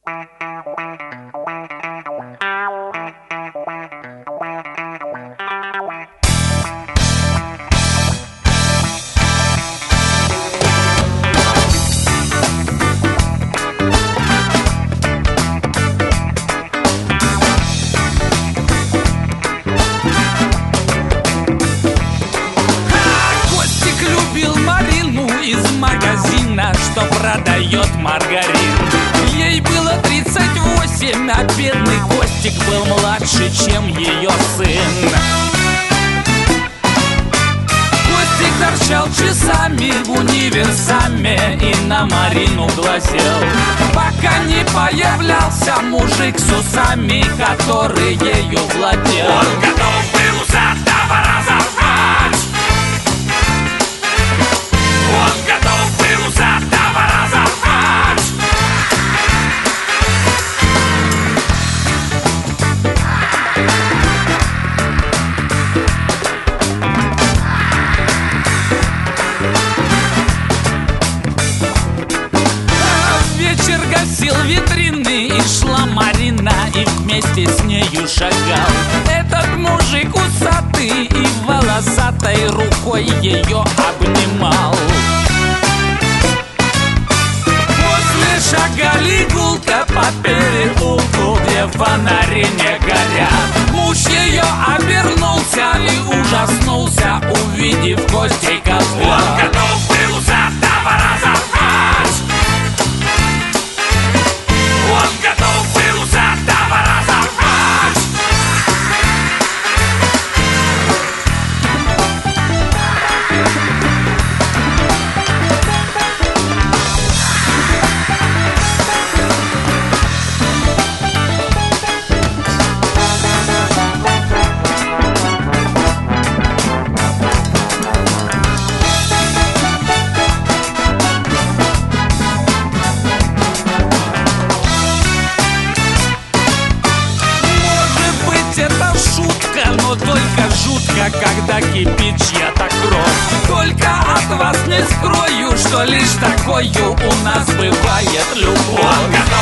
Что продает маргарин. Ей было 38, а бедный Костик был младше, чем ее сын. Костик торчал часами в универсаме и на Марину глазел, пока не появлялся мужик с усами, который ею владел. Он готов был усатого разорвать. Он готов был усатого разорвать. Вечер гасил витрины, и шла Марина, и вместе с нею шагал этот мужик усатый, и волосатой рукой ее обнимал. После шагали гулко по переулку, где фонари не горят. Муж ее обернулся и ужаснулся, увидев Костика взгляд. Он готов был усатого разорвать. Он готов был усатого разорвать. Но только жутко, когда кипит чья-то кровь. Только от вас не скрою, что лишь такою у нас бывает любовь.